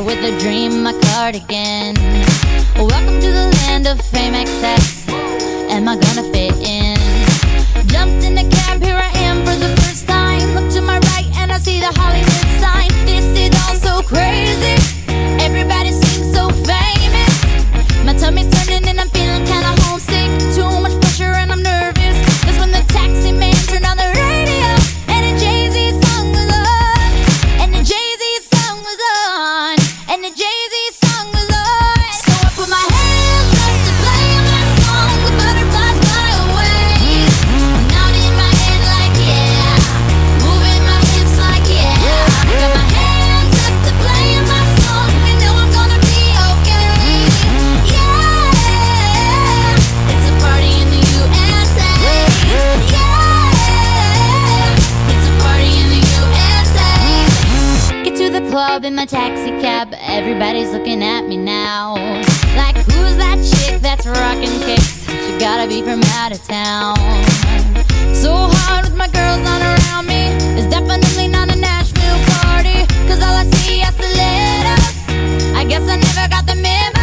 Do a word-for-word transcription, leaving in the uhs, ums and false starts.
with a dream, my cardigan. Welcome to the land of fame excess. Am I gonna fit in? Jumped in the cab, here I am for the first time. Look to my right and I see the Hollywood sign. This is all so crazy. Everybody seems so famous. My tummy's turning and I'm feeling kinda homesick. Too much pressure and I'm nervous. That's when the taxi man turned on the radio and a Jay-Z song was on. And the Jay-Z song was on. And the Jay-Z song was on. So I put my hands up to play my song with butterflies fly away. Nodding my head like yeah, moving my hips like yeah. Got my hands up to play my song. You know I'm gonna be okay. Yeah, it's a party in the U S A. Yeah, it's a party in the U S A. Get to the club in my taxi cab. Everybody's looking at me now. Like, who's that chick that's rocking kicks? She gotta be from out of town. So hard with my girls not around me. It's definitely not a Nashville party. Cause all I see are stilettos. I guess I never got the memo.